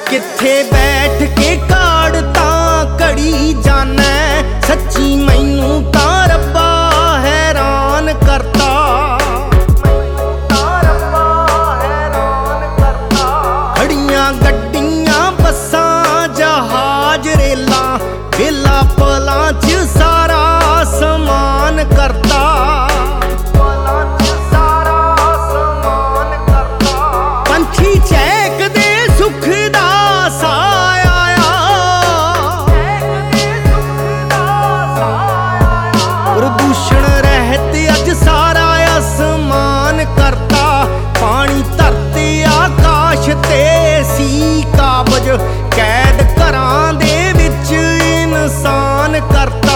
किथे बैठ के काढ़ता घड़ी जाना सच्ची मैनू तां रब्बा हैरान करता। खड़ियां गड्डियां बसां जहाज रेलां वेला पलां च सारा समान करता। पंछी चहकदे सुख दा साया प्रदूषण रहत अज सारा आसमान करता। पानी धरती आकाश ते सी काबज कैद घरां दे विच इंसान करता।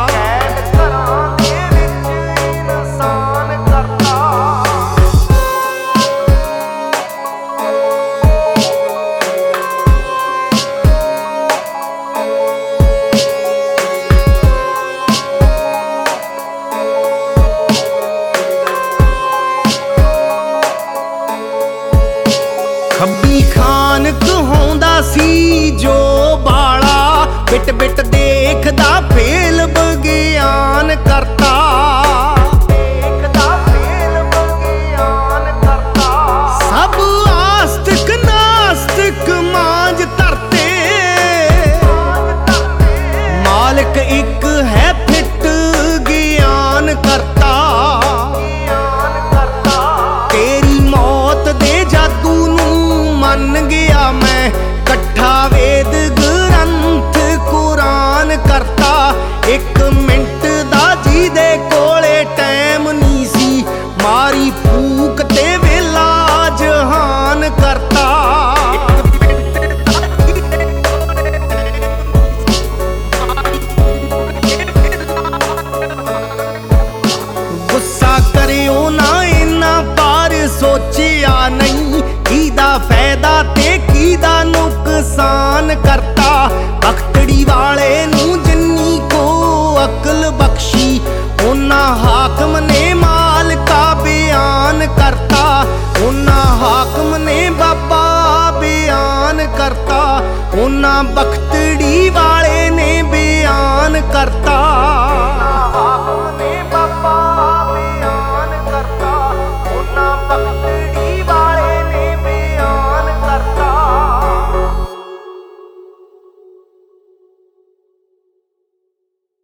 खब्बी खान कहाउंदा सी जो बाला बिट बिट देखदा फेल विज्ञान करता। सब आस्तिक नास्तिक मांझ धरते मालिक एक है फिट ज्ञान करता। तेरी मौत दे जादू मन गया मैं कट्ठा वेद ग्रंथ कुरान करता। एक मिंट दा जी दे कोले टैम नी सी मारी फूक ते वेला जहान करता। गुस्सा करियो ना इन्ना पार सोचिया नहीं कीदा फायदा ते कीदा नुकसान करता। बखतड़ी वाले नू जिन्नी को अकल बख्शी उन्ना हाकम ने माल का बयान करता। उन्ना हाकम ने बाबा बयान करता। उन्ना बखतड़ी वाले ने बयान करता।